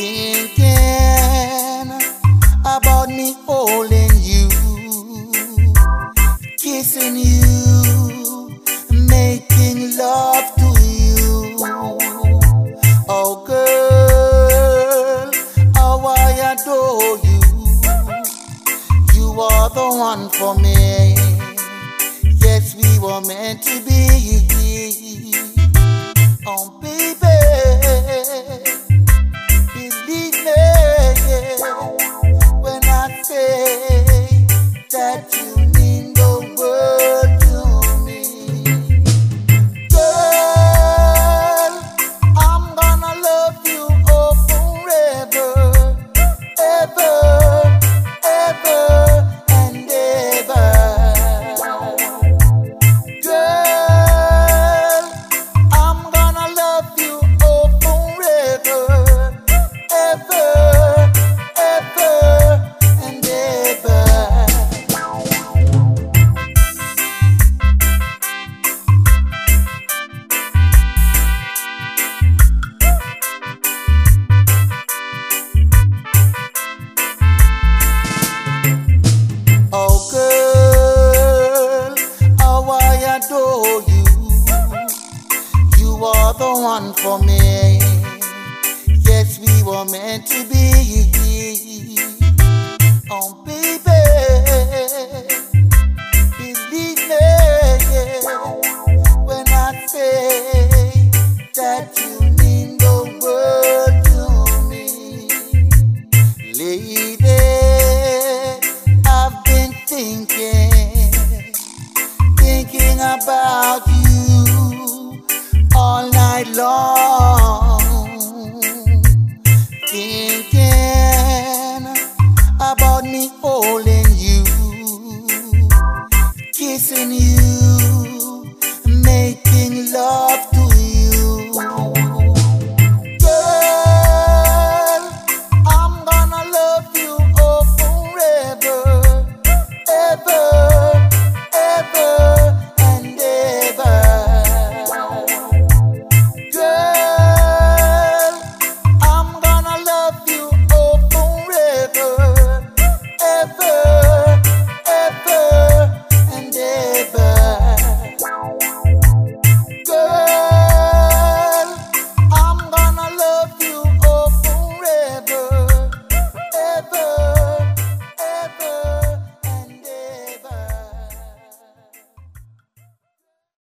thinking about me holding you, kissing you, making love to you. Oh girl, how I adore you. You are the one for me. Yes, we were meant to be. Oh baby, believe me when I say that you mean the world to me. Girl, I'm gonna love you oh forever, ever, ever and ever. Girl, I'm gonna love you oh forever, ever, ever and ever. Oh girl, how I adore you. You are the one for me. Yes, we were meant to be.